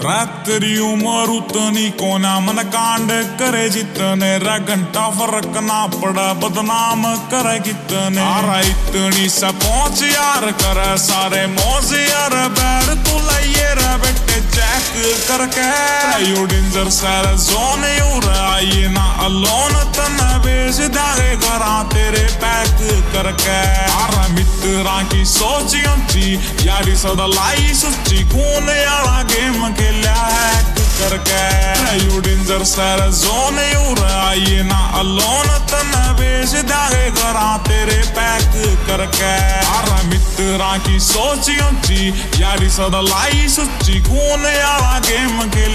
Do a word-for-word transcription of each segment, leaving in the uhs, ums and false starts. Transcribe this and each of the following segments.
रात्रि उमर उतनी कोना मन कांड करे जितने रा घंटा फर्क ना पड़ा बदनाम करे कितने आरा इतनी सा पहुंच यार करे सारे मौज यार बैर तू लाइए रे बेटे चेक करके यू डेंजर सारा जोन यू आइए ना अलोन तना बेच दागे करा तेरे पैक करके आरा मित्रा की सोच ऊंची यारी सदा लाई सुच्ची कौन यारा गेम के हैक करके यू डेंजर सारा जोन यू आइए ना अलोन तना बेच दागे करा तेरे पैक करके आरा मित्रा की सोच ऊंची यारी सदा लाई सुच्ची कौन यारा गेम के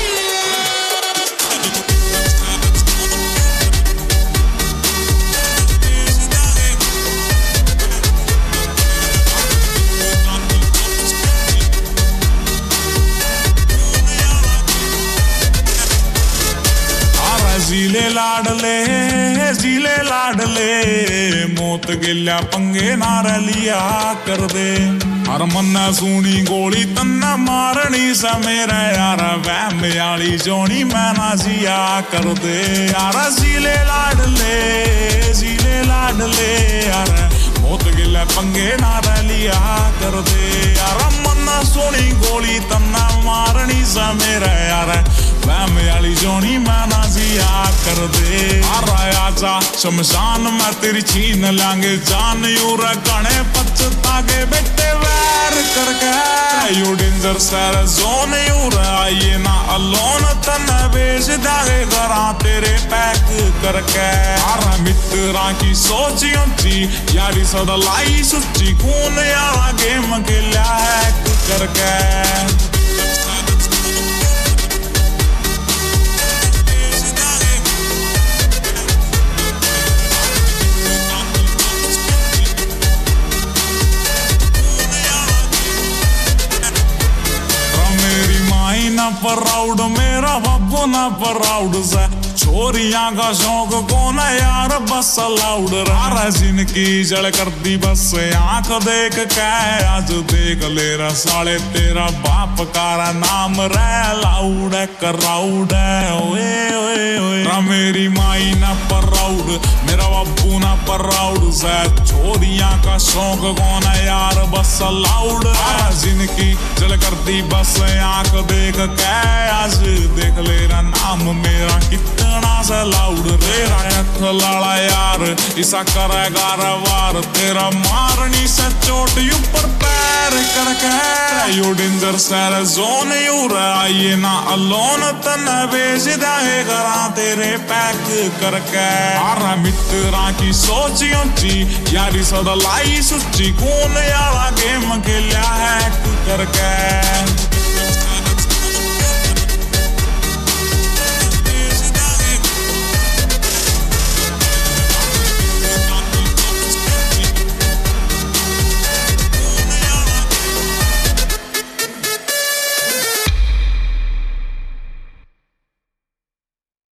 जीले लाडले जीले लाडले मौत गिल्या पंगे नार लिया कर दे हर मन्ना सुनी गोली तन्ना मारनी सा मेरा यार वैम आली जोनी मैं ना जिया कर दे यार जीले लाडले जीले लाडले यार मौत गिल्या पंगे नार लिया कर दे यार मन्ना सुनी गोली तन्ना मारनी सा मेरा यार वैम आली जोनी मैं ना जिया कर दे आरा आजा शमशान में तेरी छीन लांगे जान यू रखने पछता के बेटे वैर करके यू डेंजर सारा जोन यू आइए ना अलोन तना बेच दागे करा तेरे पैक करके आरा मित्रा की सोच ऊंची यारी सदा लाई सुच्ची कौन यारा गेम के हैक करके ना प्राउड मेरा बाबू ना प्राउड से छोरियां का शौक कौन है यार बस लाउड रारा जिनकी जड़ कर दी बस आंख देख के आज देख ले रा साले तेरा बाप का नाम रे लाउड है कराउड है ओए ओए ओए मेरी माई ना प्राउड मेरा बाबू ना प्राउड से छोरियां का शौक कौन है यार बस लाउड है जिनकी जड़ कर दी बस आंख देख के आज देख ले रा नाम मेरा कितना सा लाउड रे अख लाला यार इसा करेगा रवार तेरा मारनी से चोट ऊपर पैर करके यू डेंजर सारा जोन यू आइए ना अलोन तना बेच दागे करा तेरे पैक करके आरा मित्रा की सोच ऊंची यारी सदा लाई सुच्ची कौन यारा गेम के हैक करके